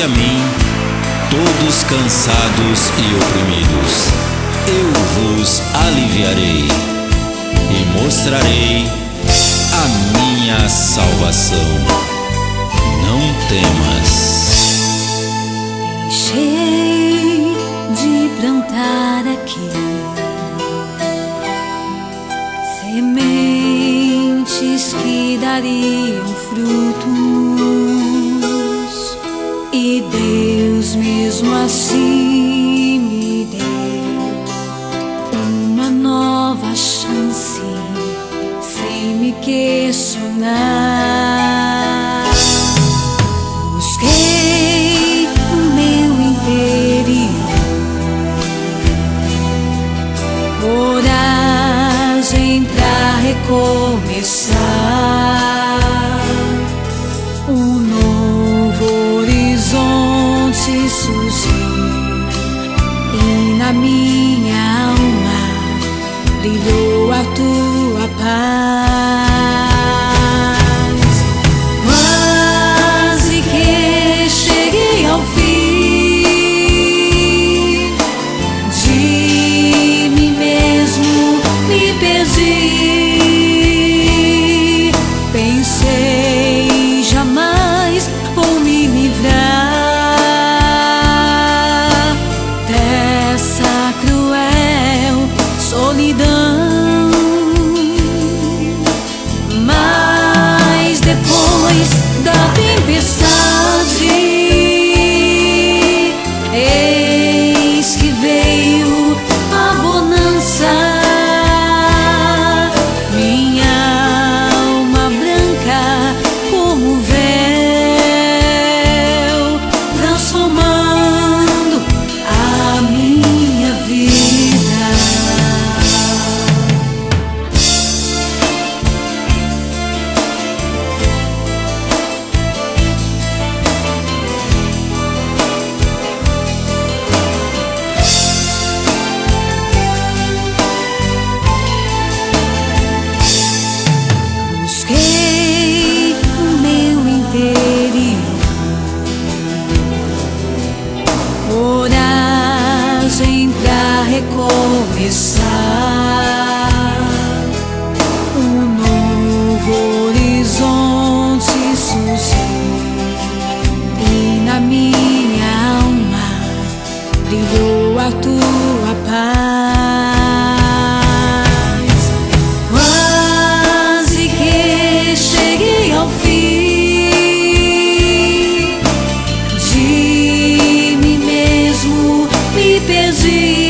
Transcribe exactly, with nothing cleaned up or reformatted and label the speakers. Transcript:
Speaker 1: a mim, todos cansados e oprimidos, eu vos aliviarei e mostrarei a minha salvação. Não temas.
Speaker 2: Deixei de plantar aqui sementes que dariam frutos, e Deus mesmo assim me deu uma nova chance, sem me questionar. Busquei o meu interior, coragem pra recomeçar. Um novo horizonte surgiu e na minha alma brilhou a tua paz. Quase que cheguei ao fim de mim mesmo, me perdi. Pensei jamais vou me livrar dessa cruel solidão, mas depois da tempestade, eis que veio a bonança. Minha alma branca como véu, transformando a minha vida. Busquei o meu interior, coragem pra recomeçar. Um novo horizonte surgiu e na minha alma brilhou a tua paz. Quase que cheguei ao fim de mim mesmo, me perdi.